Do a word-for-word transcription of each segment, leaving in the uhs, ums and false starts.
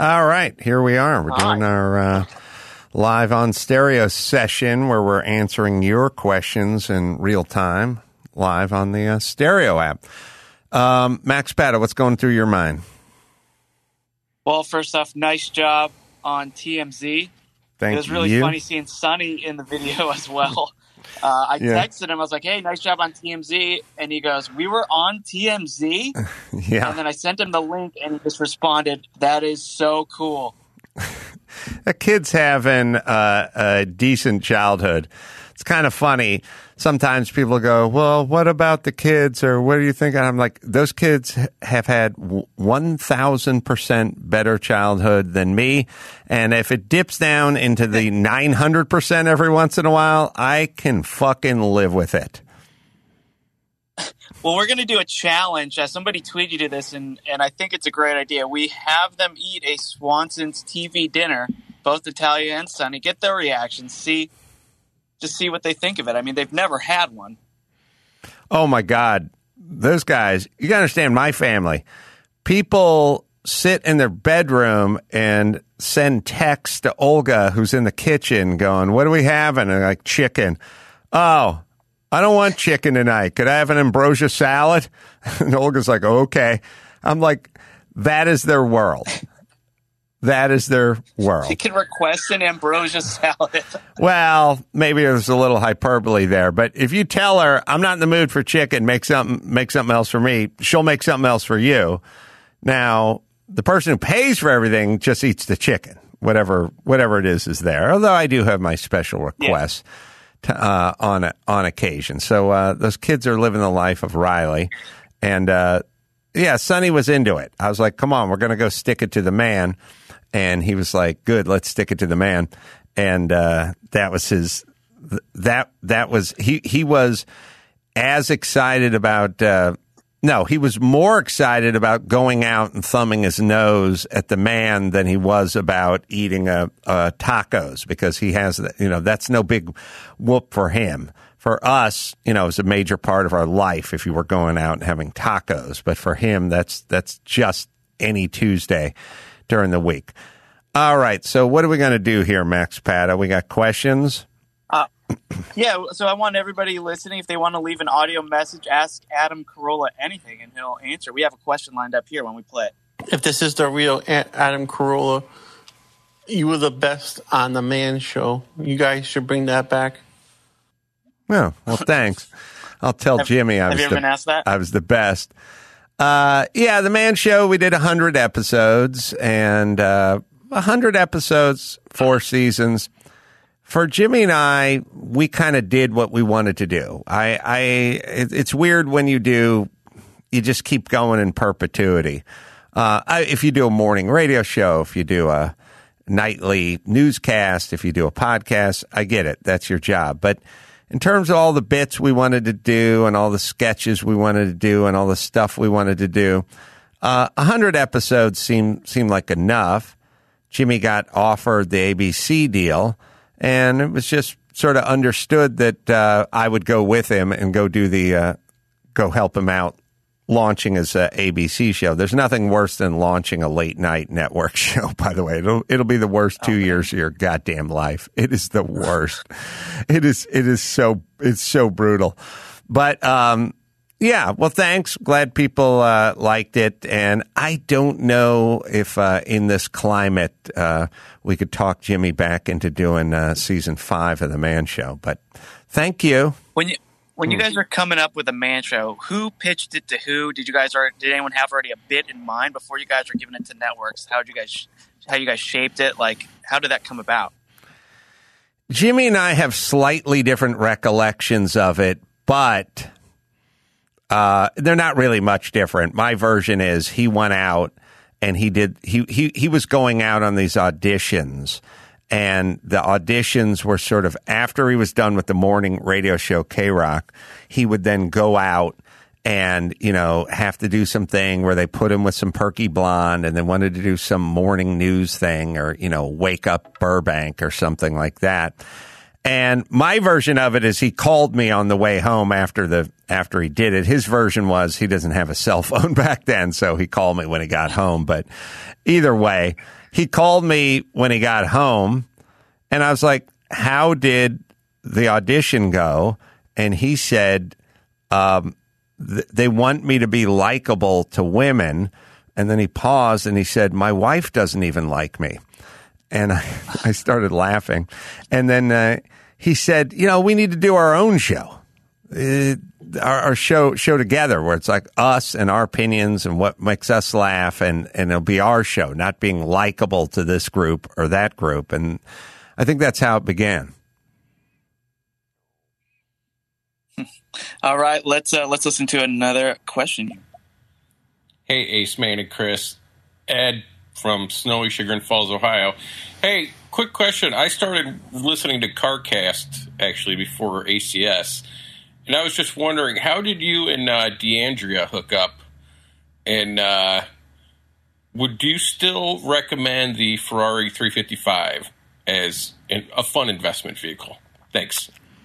All right, here we are. We're doing Hi. our uh, live on stereo session where we're answering your questions in real time, live on the uh, stereo app. Um, Max Pata, what's going through your mind? Well, first off, nice job on T M Z. Thank you. It was really you. funny seeing Sonny in the video as well. Uh, I Yeah. texted him. I was like, hey, nice job on T M Z. And he goes, we were on T M Z? Yeah. And then I sent him the link, and he just responded, that is so cool. A kid's having uh, a decent childhood. It's kind of funny. Sometimes people go, well, what about the kids, or what do you think? And I'm like, those kids have had one thousand percent better childhood than me. And if it dips down into the nine hundred percent every once in a while, I can fucking live with it. Well, we're going to do a challenge. Uh, somebody tweeted you this, and, and I think it's a great idea. We have them eat a Swanson's T V dinner, both Natalia and Sonny, get their reactions, see, just see what they think of it. I mean, they've never had one. Oh, my God. Those guys, you got to understand my family. People sit in their bedroom and send texts to Olga, who's in the kitchen, going, what are we having? And they're like, chicken. Oh, I don't want chicken tonight. Could I have an ambrosia salad? And Olga's like, okay. I'm like, that is their world. That is their world. You can request an ambrosia salad. Well, maybe there's a little hyperbole there, but if you tell her, I'm not in the mood for chicken, make something, make something else for me, she'll make something else for you. Now, the person who pays for everything just eats the chicken. Whatever, whatever it is, is there. Although I do have my special requests. Yeah. To, uh, on on occasion. So uh, those kids are living the life of Riley. And, uh, yeah, Sonny was into it. I was like, come on, we're going to go stick it to the man. And he was like, good, let's stick it to the man. And uh, that was his – that that was – he he was as excited about uh, – no, he was more excited about going out and thumbing his nose at the man than he was about eating a, a tacos, because he has, you know, that's no big whoop for him. For us, you know, it's a major part of our life if you were going out and having tacos. But for him, that's that's just any Tuesday during the week. All right. So what are we going to do here, Max Pata? We got questions? Uh, yeah, so I want everybody listening, if they want to leave an audio message, ask Adam Carolla anything, and he'll answer. We have a question lined up here when we play it. If this is the real Adam Carolla, you were the best on the Man Show. You guys should bring that back. Oh, well, thanks. I'll tell have, Jimmy I have was, you ever the, been asked that? I was the best. Uh, yeah, the Man Show, we did one hundred episodes, and uh, one hundred episodes, four seasons. For Jimmy and I, we kind of did what we wanted to do. I, I, it, it's weird when you do, you just keep going in perpetuity. Uh, I, if you do a morning radio show, if you do a nightly newscast, if you do a podcast, I get it. That's your job. But in terms of all the bits we wanted to do and all the sketches we wanted to do and all the stuff we wanted to do, uh, one hundred episodes seemed, seemed like enough. Jimmy got offered the A B C deal. And it was just sort of understood that uh, I would go with him and go do the, uh, go help him out launching his uh, A B C show. There's nothing worse than launching a late night network show, by the way. It'll, it'll be the worst two okay. years of your goddamn life. It is the worst. it is, it is so, it's so brutal. But, um, yeah, well, thanks. Glad people uh, liked it. And I don't know if uh, in this climate uh, we could talk Jimmy back into doing uh, season five of The Man Show. But thank you. When you when you guys were coming up with The Man Show, who pitched it to who? Did you guys already, did anyone have already a bit in mind before you guys were giving it to networks? How did you guys how you guys shaped it? Like, how did that come about? Jimmy and I have slightly different recollections of it, but Uh, they're not really much different. My version is he went out and he did, he, he, he was going out on these auditions, and the auditions were sort of after he was done with the morning radio show K-Rock, he would then go out and, you know, have to do something where they put him with some Perky Blonde and then wanted to do some morning news thing or, you know, Wake Up Burbank or something like that. And my version of it is he called me on the way home after the after he did it. His version was he doesn't have a cell phone back then, so he called me when he got home. But either way, he called me when he got home, and I was like, how did the audition go? And he said, um, th- they want me to be likable to women. And then he paused and he said, my wife doesn't even like me. And I, I started laughing. And then uh, he said, you know, we need to do our own show. Uh, our, our show show together, where it's like us and our opinions and what makes us laugh, and, and it'll be our show, not being likable to this group or that group. And I think that's how it began. All right, let's uh, let's listen to another question. Hey, Ace Man and Chris, Ed from Snowy Sugar and Falls, Ohio. Hey, quick question. I started listening to CarCast actually before A C S. And I was just wondering, how did you and uh, D'Andrea hook up? And uh, would you still recommend the Ferrari three fifty-five as an, a fun investment vehicle? Thanks.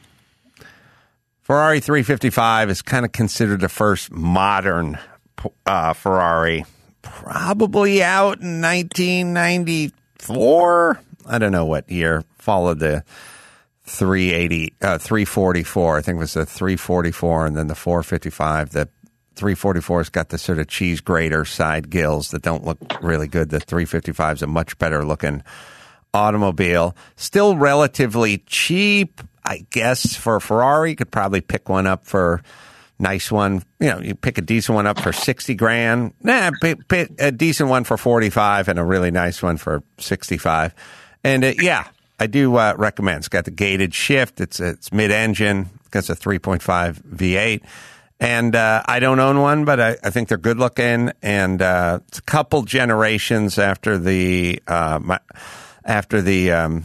Ferrari three fifty-five is kind of considered the first modern uh, Ferrari, probably out in nineteen ninety-four. I don't know what year followed the three eighty, uh, three forty-four. I think it was the three forty-four and then the four fifty-five. The three forty-four's got the sort of cheese grater side gills that don't look really good. The three fifty-five is a much better looking automobile. Still relatively cheap, I guess, for a Ferrari. You could probably pick one up for nice one. You know, you pick a decent one up for sixty grand. Nah, pick, pick a decent one for forty-five and a really nice one for sixty-five. And uh, yeah, I do uh, recommend. It's got the gated shift. It's it's mid-engine. It's a three point five V eight. And uh, I don't own one, but I, I think they're good looking. And uh, it's a couple generations after the uh, my, after the um,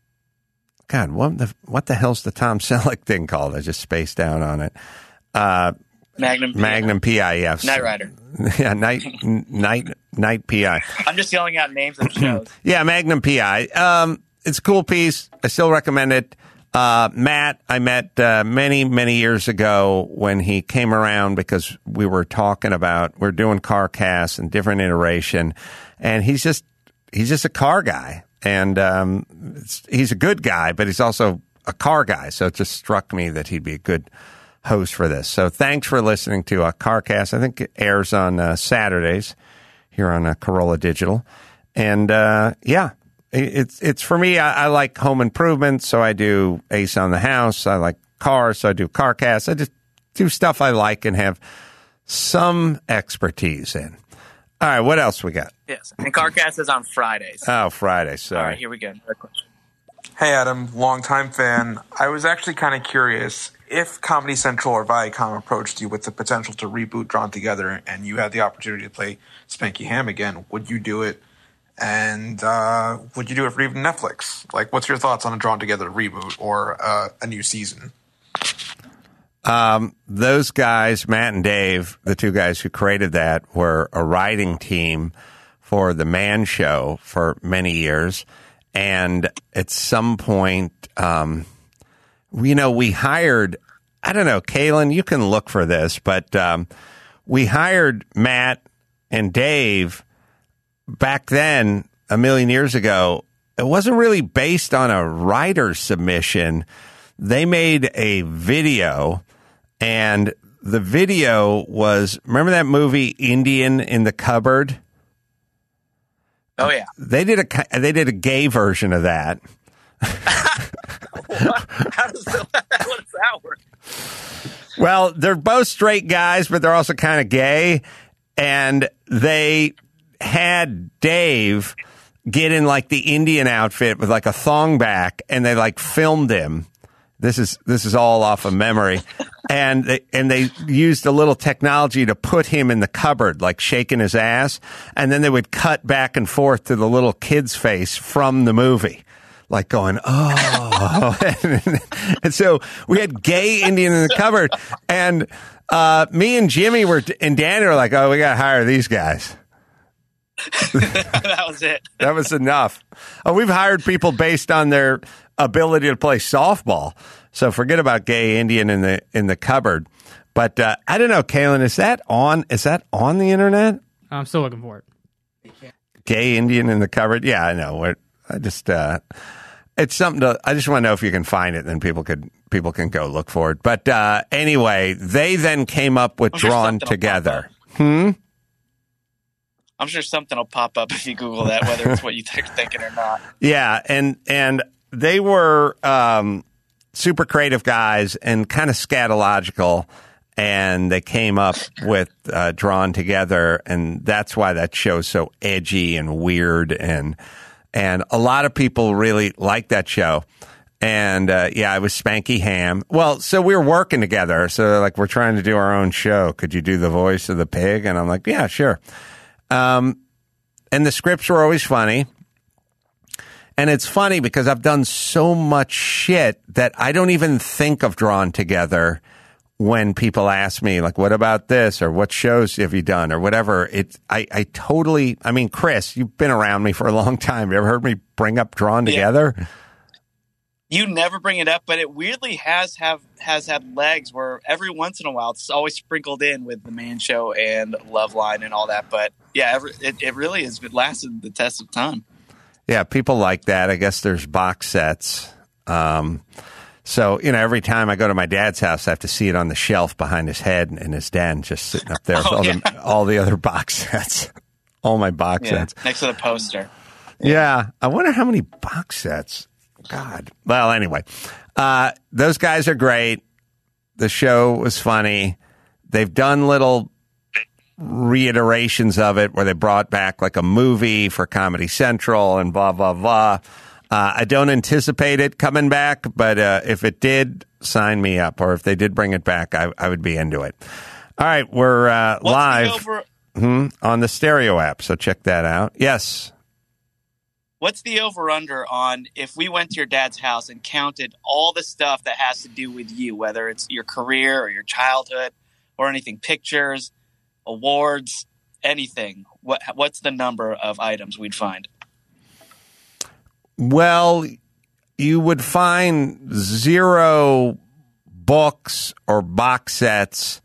God, what the what the hell's the Tom Selleck thing called? I just spaced out on it. Uh, Magnum Magnum P I, yes. Knight Rider. Yeah, Night Night Night P I. I'm just yelling out names of shows. Yeah, Magnum P I. Um, it's a cool piece. I still recommend it. Uh, Matt, I met uh, many, many years ago when he came around because we were talking about, we're doing CarCast and different iteration, and he's just, he's just a car guy. And um, it's, he's a good guy, but he's also a car guy. So it just struck me that he'd be a good host for this. So thanks for listening to uh, CarCast. I think it airs on uh, Saturdays here on uh, Corolla Digital. And uh, yeah. It's it's for me. I, I like home improvement, so I do Ace on the House. I like cars, so I do CarCast. I just do stuff I like and have some expertise in. All right, what else we got? Yes, and CarCast is on Fridays. Oh, Friday. Sorry. All right, here we go. Another question. Hey, Adam, longtime fan. I was actually kind of curious if Comedy Central or Viacom approached you with the potential to reboot Drawn Together, and you had the opportunity to play Spanky Ham again. Would you do it? And uh, would you do it for even Netflix? Like, what's your thoughts on a Drawn Together reboot or uh, a new season? Um, those guys, Matt and Dave, the two guys who created that, were a writing team for The Man Show for many years. And at some point, um, you know, we hired, I don't know, Kaylin, you can look for this, but um, we hired Matt and Dave back then, a million years ago. It wasn't really based on a writer's submission. They made a video, and the video was, remember that movie Indian in the Cupboard? Oh yeah. They did a they did a gay version of that. How does that, how does that work? Well, they're both straight guys, but they're also kind of gay, and they had Dave get in like the Indian outfit with like a thong back, and they like filmed him. This is this is all off of memory, and they, and they used a little technology to put him in the cupboard, like shaking his ass, and then they would cut back and forth to the little kid's face from the movie, like going, oh. and, and so we had gay Indian in the cupboard, and uh, me and Jimmy were and Danny were like, oh, we got to hire these guys. That was it. That was enough. Oh, we've hired people based on their ability to play softball. So forget about gay Indian in the in the cupboard. But uh, I don't know, Kaylin, is that on? Is that on the internet? I'm still looking for it. gay Indian in the cupboard. Yeah, I know. We're, I just, uh, it's something to, I just want to know if you can find it, and then people could, people can go look for it. But, uh, anyway, they then came up with I'm sure Drawn Together. Hmm? I'm sure something will pop up if you Google that, whether it's what you think, thinking or not. Yeah. And, and they were, um, super creative guys and kind of scatological. And they came up with uh, Drawn Together, and that's why that show's so edgy and weird. And and a lot of people really like that show. And uh, yeah, I was Spanky Ham. Well, so we were working together. So like, we're trying to do our own show. Could you do the voice of the pig? And I'm like, yeah, sure. Um, and the scripts were always funny. And it's funny because I've done so much shit that I don't even think of Drawn Together when people ask me, like, what about this, or what shows have you done, or whatever. It's, I, I totally, I mean, Chris, you've been around me for a long time. You ever heard me bring up Drawn Together? Yeah. You never bring it up, but it weirdly has have has had legs where every once in a while it's always sprinkled in with The Man Show and Loveline and all that. But yeah, every, it, it really has lasted the test of time. Yeah, people like that. I guess there's box sets. Um, So, you know, every time I go to my dad's house, I have to see it on the shelf behind his head in his den, just sitting up there with oh, all, yeah. the, all the other box sets, all my box yeah, sets. next to the poster. Yeah. I wonder how many box sets. God. Well, anyway, uh, those guys are great. The show was funny. They've done little reiterations of it where they brought back like a movie for Comedy Central and blah, blah, blah. Uh, I don't anticipate it coming back, but uh, if it did, sign me up. Or if they did bring it back, I, I would be into it. All right, we're uh, live over- hmm, on the Stereo app, so check that out. Yes. What's the over-under on if we went to your dad's house and counted all the stuff that has to do with you, whether it's your career or your childhood or anything, pictures, awards, anything, what, what's the number of items we'd find? Well, you would find zero books or box sets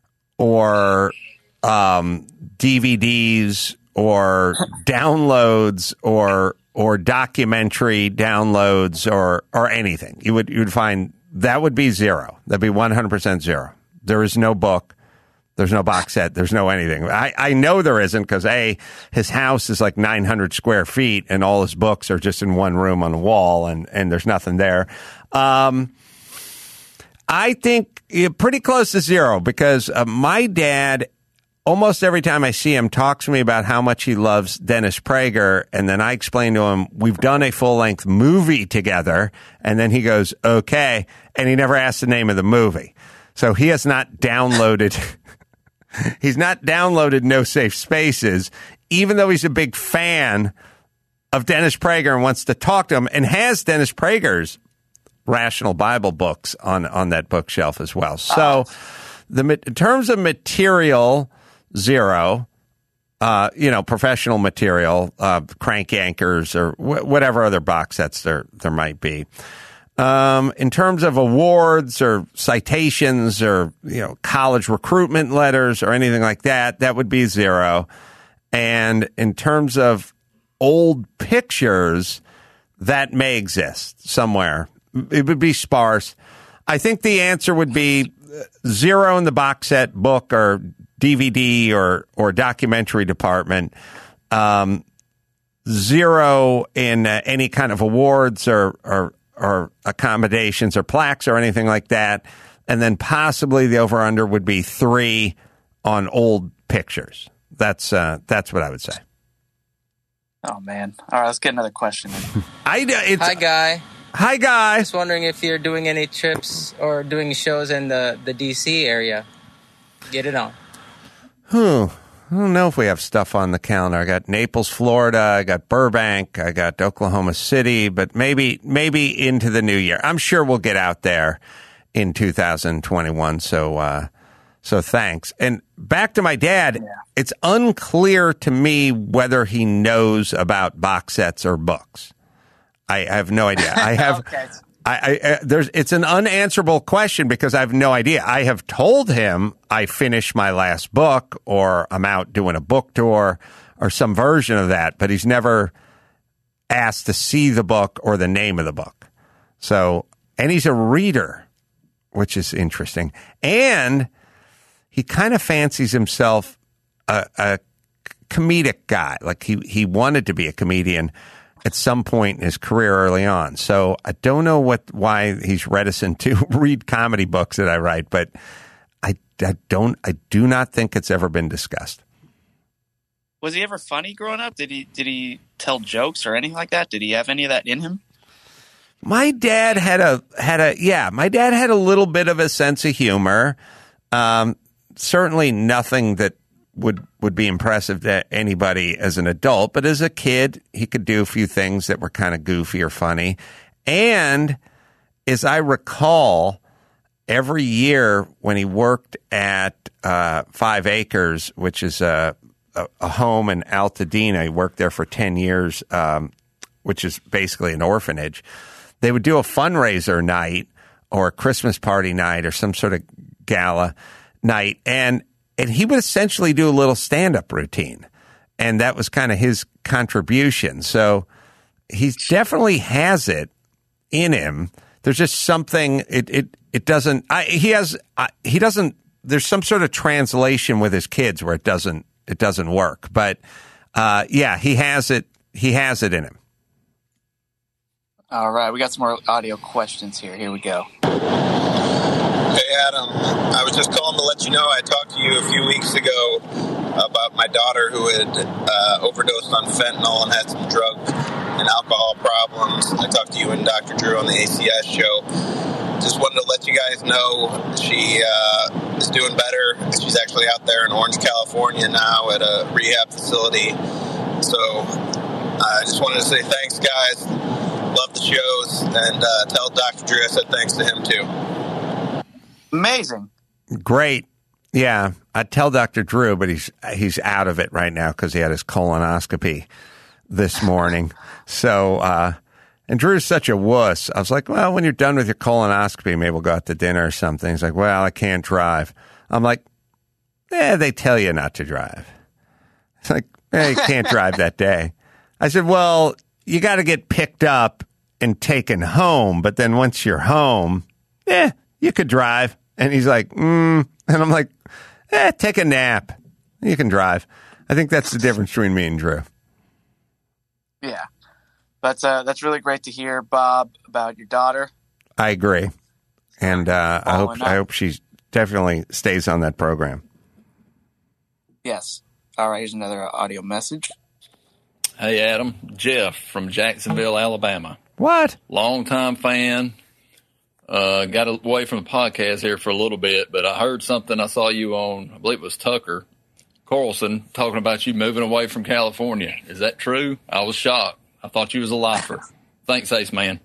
or um, D V Ds or downloads or or documentary downloads or or anything. You would you would find that would be zero. That'd be one hundred percent zero. There is no book. There's no box set. There's no anything. I, I know there isn't because, A, his house is like nine hundred square feet and all his books are just in one room on the wall and, and there's nothing there. Um, I think you're pretty close to zero because uh, my dad, almost every time I see him, talks to me about how much he loves Dennis Prager. And then I explain to him, we've done a full-length movie together. And then he goes, okay. And he never asks the name of the movie. So he has not downloaded... He's not downloaded No Safe Spaces, even though he's a big fan of Dennis Prager and wants to talk to him and has Dennis Prager's Rational Bible books on, on that bookshelf as well. So the in terms of material, zero, uh, you know, professional material, uh, crank anchors or wh- whatever other box sets there, there might be. Um, in terms of awards or citations or, you know, college recruitment letters or anything like that, that would be zero. And in terms of old pictures, that may exist somewhere. It would be sparse. I think the answer would be zero in the box set, book, or D V D or, or documentary department. Um, zero in uh, any kind of awards or, or, or accommodations or plaques or anything like that. And then possibly the over-under would be three on old pictures. That's uh, that's what I would say. Oh, man. All right, let's get another question. I, it's, Hi, Guy. Hi, Guy. Just wondering if you're doing any trips or doing shows in the, the D C area. Get it on. Hmm. I don't know if we have stuff on the calendar. I got Naples, Florida. I got Burbank. I got Oklahoma City. But maybe maybe into the new year. I'm sure we'll get out there in two thousand twenty-one. So uh, so thanks. And back to my dad. Yeah. It's unclear to me whether he knows about box sets or books. I, I have no idea. I have. Okay. I, I, there's, it's an unanswerable question because I have no idea. I have told him I finished my last book or I'm out doing a book tour or some version of that, but he's never asked to see the book or the name of the book. So, and he's a reader, which is interesting. And he kind of fancies himself a, a comedic guy. Like he, he wanted to be a comedian at some point in his career early on. So I don't know what why he's reticent to read comedy books that I write, but I, I don't I do not think it's ever been discussed. Was he ever funny growing up? Did he did he tell jokes or anything like that? Did he have any of that in him? My dad had a had a yeah, my dad had a little bit of a sense of humor. Um, certainly nothing that would would be impressive to anybody as an adult, but as a kid, he could do a few things that were kind of goofy or funny. And as I recall, every year when he worked at uh, Five Acres, which is a, a, a home in Altadena, he worked there for ten years, um, which is basically an orphanage. They would do a fundraiser night or a Christmas party night or some sort of gala night, and and he would essentially do a little stand-up routine, and that was kind of his contribution. So he definitely has it in him. There's just something it it it doesn't. I, he has I, he doesn't. There's some sort of translation with his kids where it doesn't it doesn't work. But uh, yeah, he has it. He has it in him. All right, we got some more audio questions here. Here we go. Hey, Adam. I was just calling to let you know I talked to you a few weeks ago about my daughter who had uh, overdosed on fentanyl and had some drug and alcohol problems. I talked to you and Doctor Drew on the A C S show. Just wanted to let you guys know she uh, is doing better. She's actually out there in Orange, California now at a rehab facility. So I just wanted to say thanks, guys. Love the shows, and uh, tell Doctor Drew I said thanks to him, too. Amazing. Great. Yeah, I'd tell Doctor Drew, but he's he's out of it right now because he had his colonoscopy this morning. So, uh, and Drew's such a wuss. I was like, well, when you're done with your colonoscopy, maybe we'll go out to dinner or something. He's like, well, I can't drive. I'm like, eh, they tell you not to drive. It's like, eh, you can't drive that day. I said, well, you got to get picked up and taken home. But then once you're home, eh, you could drive. And he's like, mm. And I'm like, eh, take a nap. You can drive. I think that's the difference between me and Drew. Yeah. But uh, that's really great to hear, Bob, about your daughter. I agree. And uh, I hope up. I hope she definitely stays on that program. Yes. All right, here's another audio message. Hey, Adam. Jeff from Jacksonville, Alabama. What? Longtime fan. Uh, got away from the podcast here for a little bit, but I heard something. I saw you on, I believe it was Tucker Carlson, talking about you moving away from California. Is that true? I was shocked. I thought you was a lifer. Thanks, Ace Man.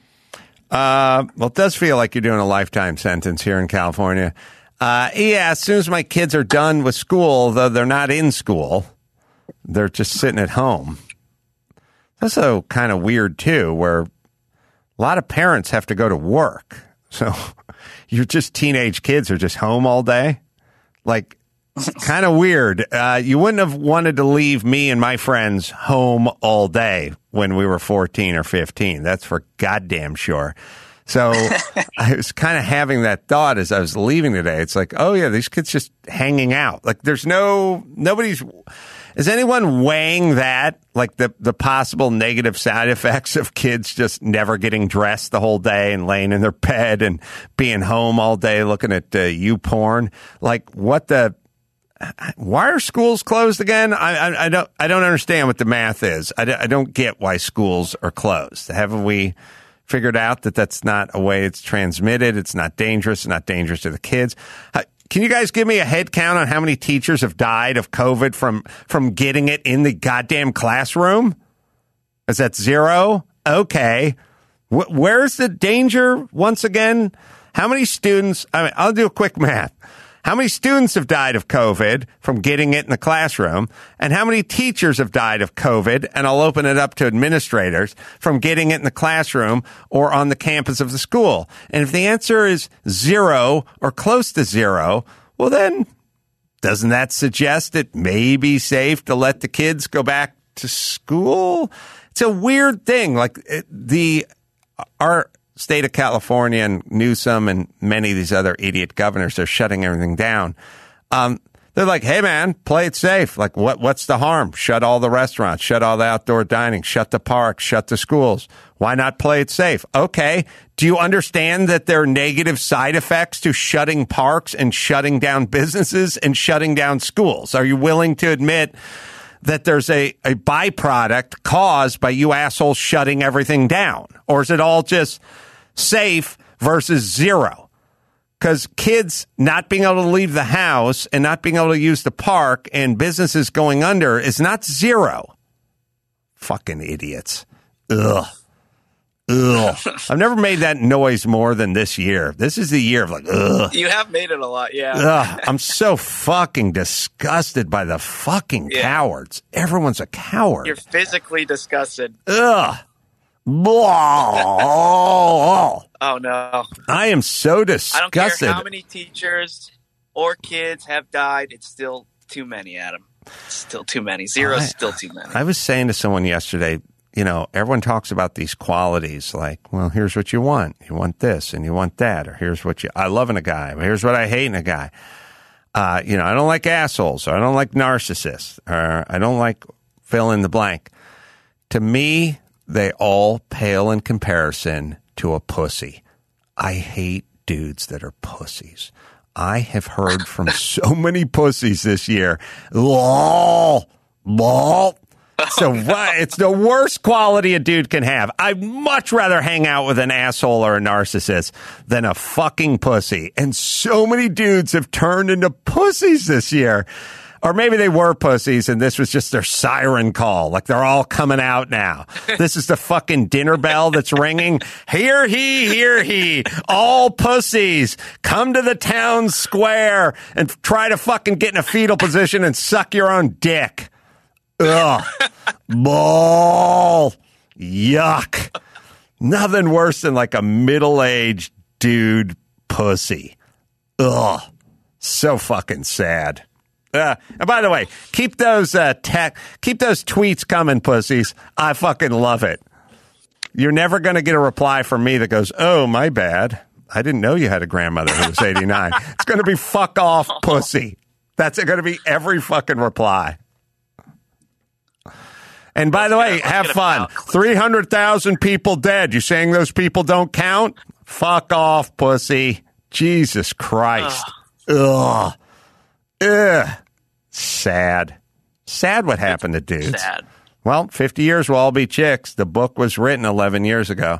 Uh, well, it does feel like you're doing a lifetime sentence here in California. Uh, yeah, as soon as my kids are done with school, though they're not in school, they're just sitting at home. That's also kind of weird, too, where a lot of parents have to go to work. So you're just teenage kids are just home all day. Like, kind of weird. Uh, you wouldn't have wanted to leave me and my friends home all day when we were fourteen or fifteen. That's for goddamn sure. So I was kind of having that thought as I was leaving today. It's like, oh, yeah, these kids just hanging out. Like, there's no, nobody's, is anyone weighing that? Like the, the possible negative side effects of kids just never getting dressed the whole day and laying in their bed and being home all day looking at uh, you porn? Like, what the, why are schools closed again? I, I, I don't, I don't understand what the math is. I, I don't get why schools are closed. Haven't we figured out that that's not a way it's transmitted? It's not dangerous. It's not dangerous to the kids. Can you guys give me a head count on how many teachers have died of COVID from, from getting it in the goddamn classroom? Is that zero? Okay. Wh- where's the danger once again? How many students? I mean, I'll do a quick math. How many students have died of COVID from getting it in the classroom? And how many teachers have died of COVID? And I'll open it up to administrators from getting it in the classroom or on the campus of the school. And if the answer is zero or close to zero, well, then Doesn't that suggest it may be safe to let the kids go back to school? It's a weird thing. Like it, the our state of California and Newsom and many of these other idiot governors are shutting everything down. Um, they're like, hey, man, play it safe. Like, what? What's the harm? Shut all the restaurants, shut all the outdoor dining, shut the parks, shut the schools. Why not play it safe? Okay. Do you understand that there are negative side effects to shutting parks and shutting down businesses and shutting down schools? Are you willing to admit that there's a, a byproduct caused by you assholes shutting everything down? Or is it all just safe versus zero? Because kids not being able to leave the house and not being able to use the park and businesses going under is not zero. Fucking idiots. Ugh. Ugh. I've never made that noise more than this year. This is the year of like, ugh. You have made it a lot, yeah. Ugh. I'm so fucking disgusted by the fucking yeah. cowards. Everyone's a coward. You're physically disgusted. Ugh. Oh, oh no! I am so disgusted. I don't care how many teachers or kids have died. It's still too many, Adam. It's still too many. Zero is still too many. I was saying to someone yesterday, you know, everyone talks about these qualities like, well, here's what you want. You want this and you want that. Or here's what you, I love in a guy. Here's what I hate in a guy. Uh, you know, I don't like assholes, or I don't like narcissists, or I don't like fill in the blank. To me, they all pale in comparison to a pussy. I hate dudes that are pussies. I have heard from so many pussies this year. Lol. Lol. So what? It's the worst quality a dude can have. I'd much rather hang out with an asshole or a narcissist than a fucking pussy. And so many dudes have turned into pussies this year. Or maybe they were pussies and this was just their siren call. Like they're all coming out now. This is the fucking dinner bell that's ringing. Hear he, hear he. All pussies. Come to the town square and try to fucking get in a fetal position and suck your own dick. Ugh. Ball. Yuck. Nothing worse than like a middle-aged dude pussy. Ugh. So fucking sad. Uh, and by the way, keep those uh, tech, keep those tweets coming, pussies. I fucking love it. You're never going to get a reply from me that goes, "Oh, my bad. I didn't know you had a grandmother who was eighty-nine." It's going to be "fuck off, pussy." That's going to be every fucking reply. And by the way, have fun. Three hundred thousand people dead. You saying those people don't count? Fuck off, pussy. Jesus Christ. Ugh. Ugh. Sad. Sad what happened to dudes. Sad. Well, fifty years will all be chicks. The book was written eleven years ago.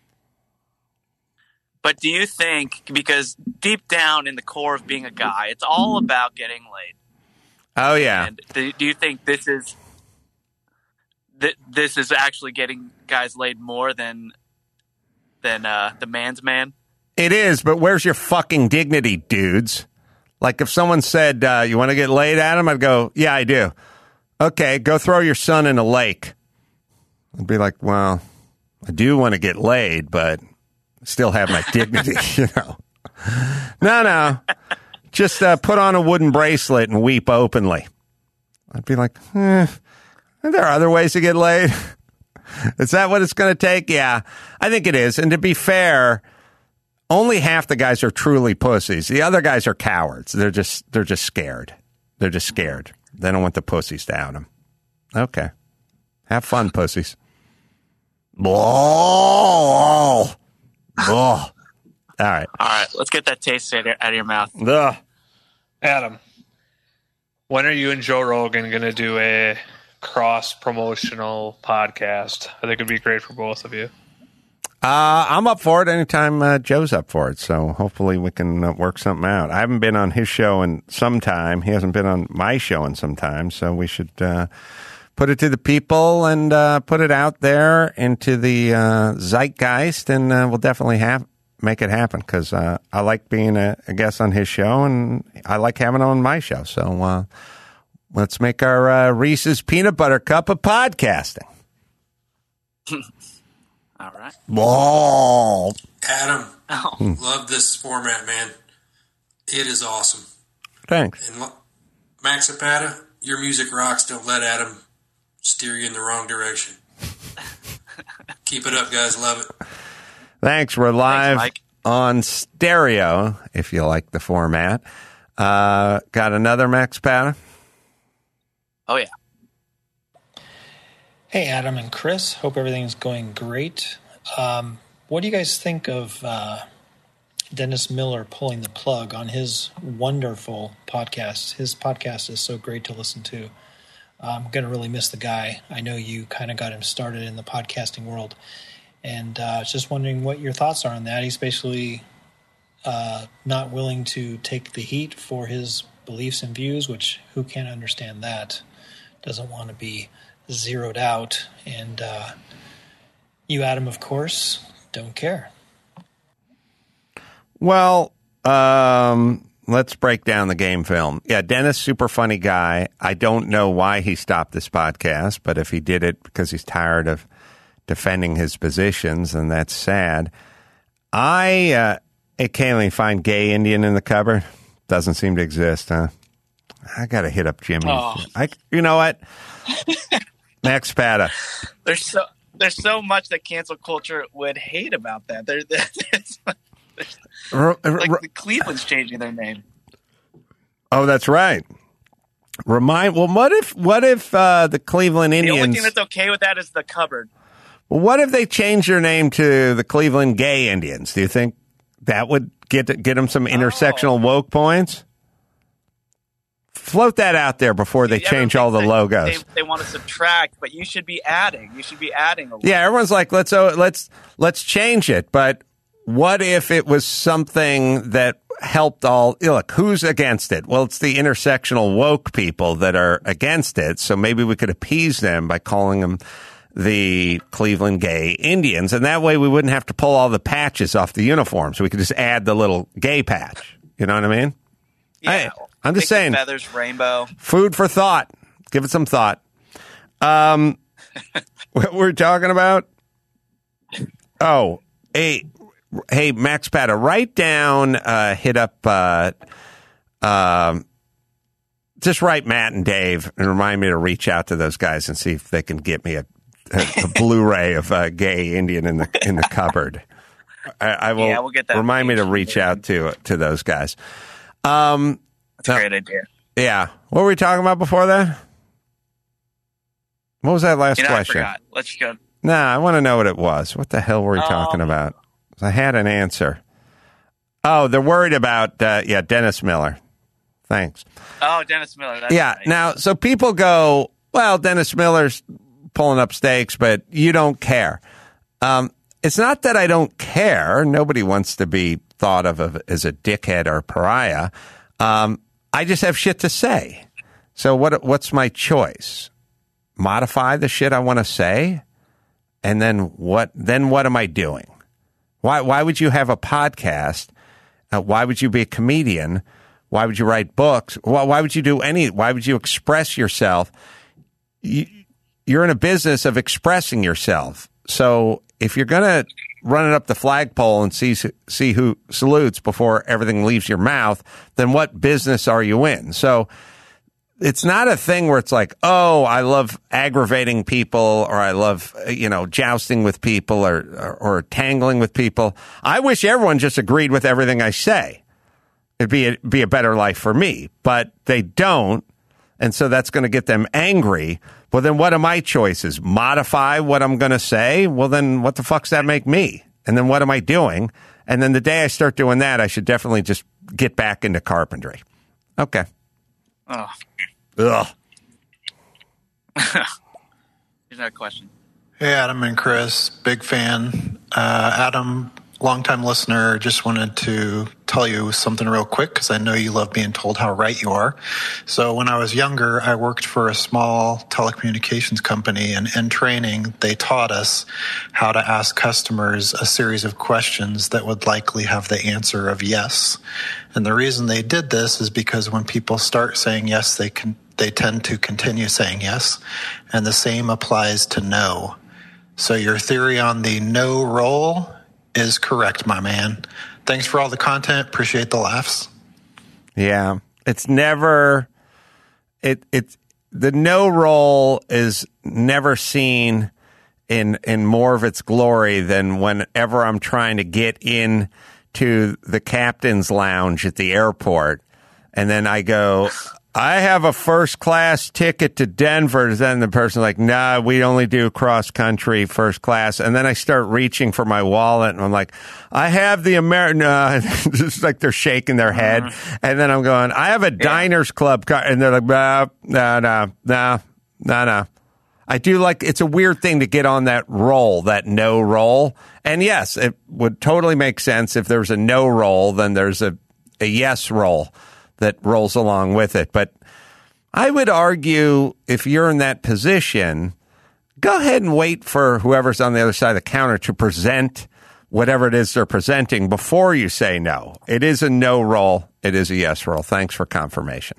But do you think, because deep down in the core of being a guy, it's all about getting laid. Oh, yeah. And do, do you think this is th- this is actually getting guys laid more than than uh, the man's man? It is, but where's your fucking dignity, dudes? Like if someone said, uh, you want to get laid, Adam? I'd go, yeah, I do. Okay, go throw your son in a lake. I'd be like, well, I do want to get laid, but still have my dignity, you know. No, no. Just uh, put on a wooden bracelet and weep openly. I'd be like, eh, are there other ways to get laid? Is that what it's going to take? Yeah, I think it is. And to be fair, only half the guys are truly pussies. The other guys are cowards. They're just they're just scared. They're just scared. They don't want the pussies to out them. Okay. Have fun, pussies. Oh, oh. All right. All right. Let's get that taste out of your mouth. Ugh. Adam, when are you and Joe Rogan going to do a cross-promotional podcast? I think it'd be great for both of you. Uh, I'm up for it anytime uh, Joe's up for it, so hopefully we can uh, work something out. I haven't been on his show in some time. He hasn't been on my show in some time, so we should uh, put it to the people and uh, put it out there into the uh, zeitgeist, and uh, we'll definitely have make it happen because uh, I like being a, a guest on his show, and I like having him on my show. So uh, let's make our uh, Reese's Peanut Butter Cup of podcasting. All right. Whoa. Adam, oh. love this format, man. It is awesome. Thanks. And Max Zapata, your music rocks. Don't let Adam steer you in the wrong direction. Keep it up, guys. Love it. Thanks. We're live Thanks, on stereo, if you like the format. Uh, got another Max Zapata? Oh, yeah. Hey, Adam and Chris. Hope everything's going great. Um, what do you guys think of uh, Dennis Miller pulling the plug on his wonderful podcast? His podcast is so great to listen to. I'm going to really miss the guy. I know you kind of got him started in the podcasting world. And uh, just wondering what your thoughts are on that. He's basically uh, not willing to take the heat for his beliefs and views, which who can't understand that? Doesn't want to be zeroed out. And uh, you, Adam, of course, don't care. Well, um, let's break down the game film. Yeah, Dennis, super funny guy. I don't know why he stopped this podcast, but if he did it because he's tired of defending his positions, and that's sad. I, uh, hey, Kaylee, find gay Indian in the cupboard? Doesn't seem to exist, huh? I got to hit up Jimmy. Oh. I, you know what? Max Zapata. There's so there's so much that cancel culture would hate about that. There, there's, there's, R- r- like r- the Cleveland's changing their name. Oh, that's right. Remind. Well, what if what if uh, the Cleveland The Indians? only thing that's okay with that is the cupboard. Well, what if they change their name to the Cleveland Gay Indians? Do you think that would get get them some intersectional woke points? Float that out there before they See, everyone change all the thinks that logos. They, they want to subtract, but you should be adding. You should be adding a lot. Yeah, everyone's like, let's oh, let's let's change it. But what if it was something that helped all? Look, who's against it? Well, it's the intersectional woke people that are against it. So maybe we could appease them by calling them the Cleveland Gay Indians, and that way we wouldn't have to pull all the patches off the uniforms. We could just add the little gay patch. You know what I mean? Yeah. I, I'm just Make the saying. feathers, rainbow. Food for thought. Give it some thought. Um, what we're talking about? Oh, hey, hey, Max Zapata, write down, uh, hit up, uh, um, just write Matt and Dave and remind me to reach out to those guys and see if they can get me a, a, a Blu-ray of a gay Indian in the in the cupboard. I, I will Yeah, we'll get that remind me to reach out to to those guys. Um, That's a great idea. Yeah. What were we talking about before that? What was that last You know, question? I forgot. Let's just go. Nah, I want to know what it was. What the hell were we Um, talking about? I had an answer. Oh, they're worried about, uh, yeah, Dennis Miller. Thanks. Oh, Dennis Miller. That's Yeah. right. Now, so people go, well, Dennis Miller's pulling up stakes, but you don't care. Um, it's not that I don't care. Nobody wants to be thought of as a dickhead or pariah. Um, I just have shit to say. So what? What's my choice? Modify the shit I want to say, and then what? Then what am I doing? Why? Why would you have a podcast? Uh, why would you be a comedian? Why would you write books? Why, why would you do any? Why would you express yourself? You, you're in a business of expressing yourself. So if you're gonna run it up the flagpole and see see who salutes before everything leaves your mouth, then what business are you in? So it's not a thing where it's like, oh, I love aggravating people, or I love, you know, jousting with people, or, or, or tangling with people. I wish everyone just agreed with everything I say. It'd be a, be a better life for me, but they don't. And so that's going to get them angry. Well, then what are my choices? Modify what I'm going to say? Well, then what the fuck's that make me? And then what am I doing? And then the day I start doing that, I should definitely just get back into carpentry. Okay. Oh. Ugh. Here's another question. Hey, Adam and Chris, big fan. Uh, Adam, longtime listener, just wanted to tell you something real quick because I know you love being told how right you are. So when I was younger, I worked for a small telecommunications company, and in training, they taught us how to ask customers a series of questions that would likely have the answer of yes. And the reason they did this is because when people start saying yes, they can they tend to continue saying yes. And the same applies to no. So your theory on the no roll is correct, my man. Thanks for all the content. Appreciate the laughs. Yeah. It's never it it the no roll is never seen in in more of its glory than whenever I'm trying to get in to the captain's lounge at the airport, and then I go, I have a first class ticket to Denver. Then the person's like, nah, we only do cross country first class. And then I start reaching for my wallet, and I'm like, I have the American. Uh, just like they're shaking their head, mm-hmm. and then I'm going, I have a yeah. Diners Club card, and they're like, nah, no, no, no, no, no. I do like, it's a weird thing to get on that roll, that no roll. And yes, it would totally make sense if there's a no roll, then there's a, a yes roll that rolls along with it. But I would argue if you're in that position, go ahead and wait for whoever's on the other side of the counter to present whatever it is they're presenting before you say no. It is a no roll. It is a yes roll. Thanks for confirmation.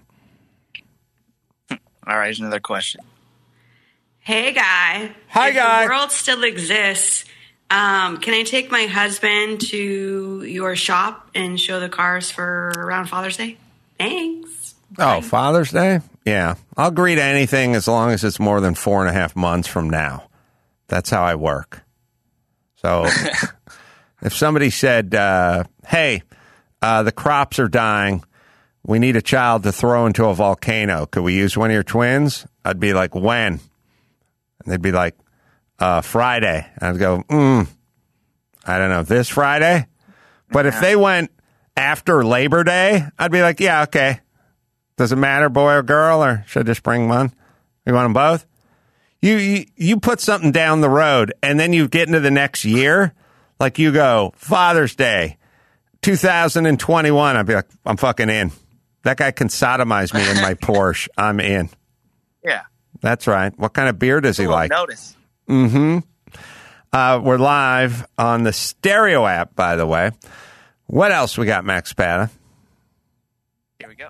All right, here's another question. Hey, Guy. Hi, if Guy. The world still exists. Um, can I take my husband to your shop and show the cars for around Father's Day? Thanks. Oh, Father's Day? Yeah. I'll agree to anything as long as it's more than four and a half months from now. That's how I work. So if somebody said, uh, hey, uh, the crops are dying, we need a child to throw into a volcano, could we use one of your twins? I'd be like, when? And they'd be like, uh, Friday. And I'd go, mm, I don't know, this Friday? But yeah. if they went after Labor Day, I'd be like, yeah, okay. Does it matter, boy or girl, or should I just bring one? You want them both? You, you you put something down the road, and then you get into the next year, like you go, Father's Day, two thousand twenty-one. I'd be like, I'm fucking in. That guy can sodomize me in my Porsche. I'm in. Yeah. That's right. What kind of beer does he like? Notice. Mm-hmm. Uh, we're live on the Stereo app, by the way. What else we got, Max Spada? Here we go.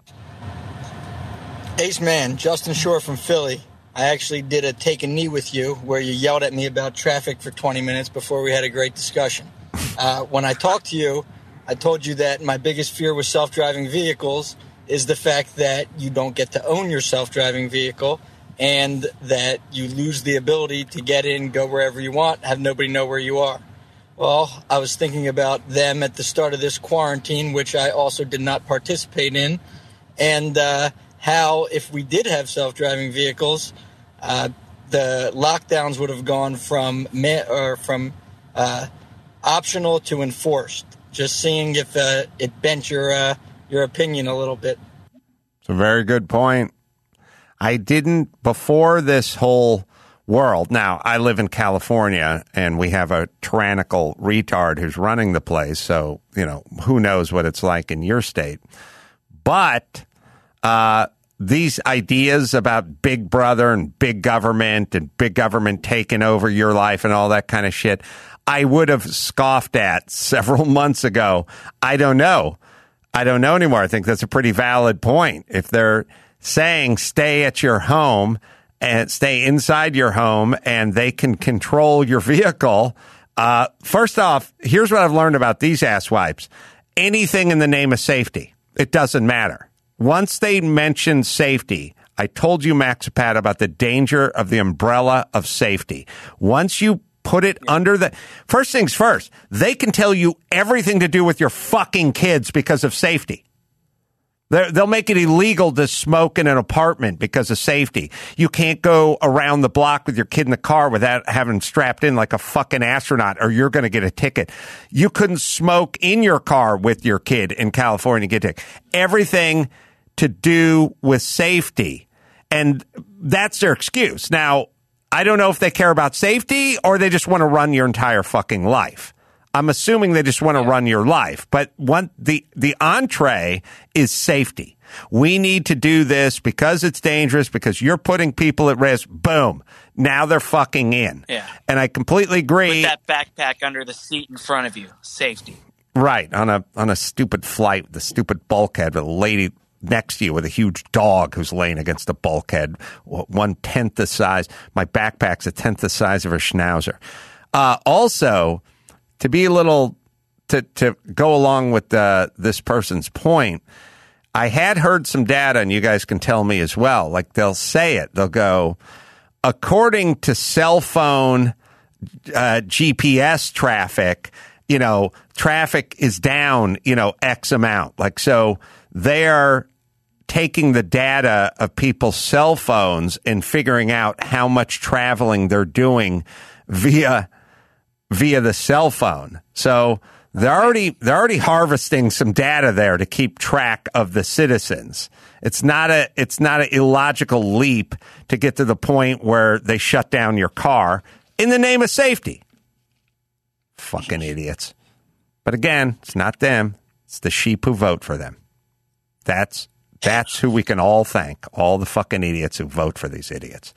Ace Man, Justin Shore from Philly. I actually did a Take a Knee with you where you yelled at me about traffic for twenty minutes before we had a great discussion. Uh, when I talked to you, I told you that my biggest fear with self-driving vehicles is the fact that you don't get to own your self-driving vehicle and that you lose the ability to get in, go wherever you want, have nobody know where you are. Well, I was thinking about them at the start of this quarantine, which I also did not participate in, and uh, how if we did have self-driving vehicles, uh, the lockdowns would have gone from ma- or from uh, optional to enforced. Just seeing if uh, it bent your uh, your opinion a little bit. It's a very good point. I didn't, before this whole world, now I live in California and we have a tyrannical retard who's running the place, so, you know, who knows what it's like in your state. But uh, these ideas about big brother and big government and big government taking over your life and all that kind of shit, I would have scoffed at several months ago. I don't know. I don't know anymore. I think that's a pretty valid point. If they're saying stay at your home and stay inside your home and they can control your vehicle. Uh, first off, here's what I've learned about these asswipes. Anything in the name of safety, it doesn't matter. Once they mention safety, I told you, Max Pat, about the danger of the umbrella of safety. Once you put it under the, first things first, they can tell you everything to do with your fucking kids because of safety. They're, they'll make it illegal to smoke in an apartment because of safety. You can't go around the block with your kid in the car without having strapped in like a fucking astronaut, or you're going to get a ticket. You couldn't smoke in your car with your kid in California and get a ticket. Everything to do with safety. And that's their excuse. Now, I don't know if they care about safety or they just want to run your entire fucking life. I'm assuming they just want to run your life. But one, the, the entree is safety. We need to do this because it's dangerous, because you're putting people at risk. Boom. Now they're fucking in. Yeah. And I completely agree. Put that backpack under the seat in front of you. Safety. Right. On a on a stupid flight, the stupid bulkhead with a lady next to you with a huge dog who's laying against the bulkhead, one-tenth the size. My backpack's a tenth the size of a schnauzer. Uh, also, to be a little, to, to go along with uh, this person's point, I had heard some data, and you guys can tell me as well. Like they'll say it. They'll go, according to cell phone uh, G P S traffic, you know, traffic is down, you know, X amount. Like, so they are taking the data of people's cell phones and figuring out how much traveling they're doing via via the cell phone. So they're already they're already harvesting some data there to keep track of the citizens. It's not a it's not an illogical leap to get to the point where they shut down your car in the name of safety. Fucking idiots. But again, it's not them. It's the sheep who vote for them. That's that's who we can all thank. All the fucking idiots who vote for these idiots.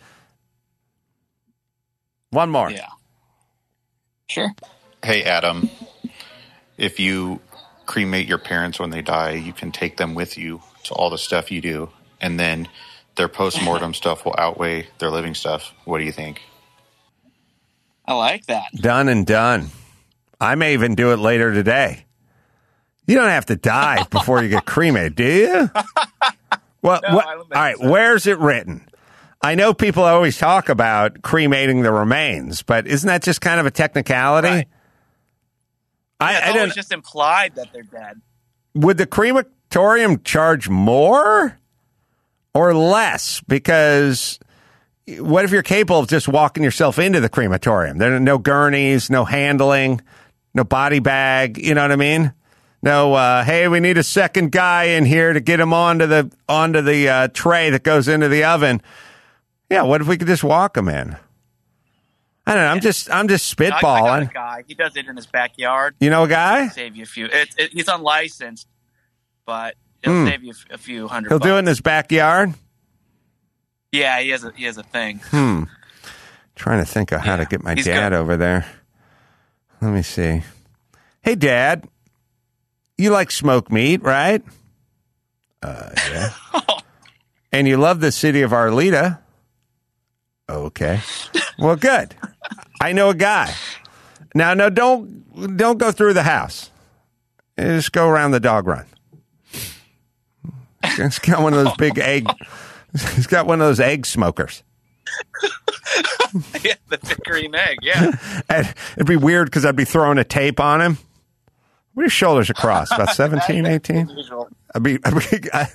One more. Yeah. Sure. Hey, Adam. If you cremate your parents when they die, you can take them with you to all the stuff you do, and then their post-mortem stuff will outweigh their living stuff. What do you think? I like that. Done and done. I may even do it later today. You don't have to die before you get cremated, do you? Well, No, what, I all don't think right, so. where's it written? I know people always talk about cremating the remains, but isn't that just kind of a technicality? Right. I, Yeah, it's I always don't. just implied that they're dead. Would the crematorium charge more or less? Because what if you're capable of just walking yourself into the crematorium? There are no gurneys, no handling, no body bag. You know what I mean? No, uh, hey, we need a second guy in here to get him onto the onto the uh, tray that goes into the oven. Yeah, what if we could just walk him in? I don't know. I'm just I'm just I, I got spitballing. a guy. He does it in his backyard. You know a guy? Save you a few. It, it, he's unlicensed, but he'll Hmm. save you a few hundred. He'll bucks. do it in his backyard. Yeah, he has a he has a thing. Hmm. Trying to think of how to get my he's dad good. over there. Let me see. Hey, Dad. You like smoked meat, right? Uh, yeah. And you love the city of Arleta. Okay. Well, good. I know a guy. Now, no, don't don't go through the house. Just go around the dog run. He's got one of those big egg. He's got one of those egg smokers. Yeah, the thick green egg. Yeah. And it'd be weird because I'd be throwing a tape on him. What are your shoulders across? About seventeen, eighteen? I'd be, I'd be I,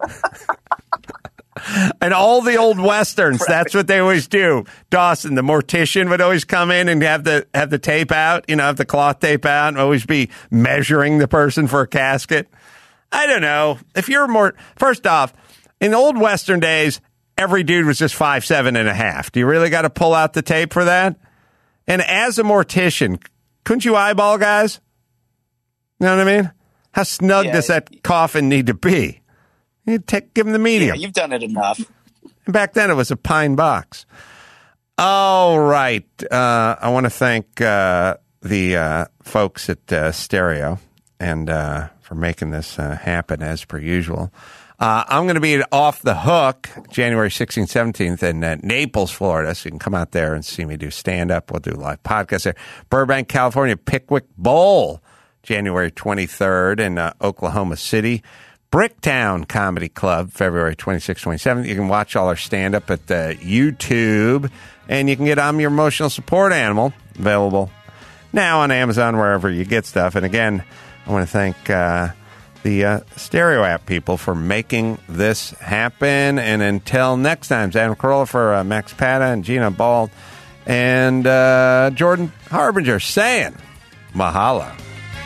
and all the old westerns, that's what they always do. Dawson, the mortician, would always come in and have the have the tape out, you know, have the cloth tape out, and always be measuring the person for a casket. I don't know. If you're more, first off, in the old western days, every dude was just five seven and a half. Do you really got to pull out the tape for that? And as a mortician, couldn't you eyeball guys? You know what I mean? How snug Yeah. does that coffin need to be? You take, give them the medium. Yeah, you've done it enough. And back then it was a pine box. All right. Uh, I want to thank uh, the uh, folks at uh, Stereo and uh, for making this uh, happen as per usual. Uh, I'm going to be at Off the Hook January sixteenth, seventeenth in uh, Naples, Florida. So you can come out there and see me do stand-up. We'll do live podcasts there. Burbank, California, Pickwick Bowl, January twenty-third in uh, Oklahoma City. Bricktown Comedy Club, February twenty-sixth, twenty-seventh. You can watch all our stand-up at uh, YouTube, and you can get I'm Your Emotional Support Animal, available now on Amazon, wherever you get stuff. And again, I want to thank uh, the uh, Stereo app people for making this happen. And until next time, it's Adam Carolla for uh, Max Pata and Gina Bald and uh, Jordan Harbinger saying mahalo.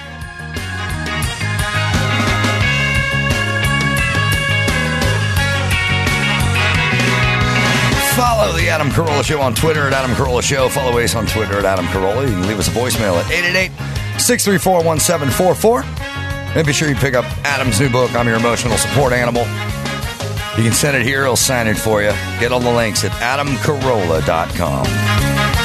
Follow the Adam Carolla Show on Twitter at Adam Carolla Show. Follow Ace on Twitter at Adam Carolla. You can leave us a voicemail at eight eight eight, six three four, one seven four four. And be sure you pick up Adam's new book, I'm Your Emotional Support Animal. You can send it here. He'll sign it for you. Get all the links at adam carolla dot com.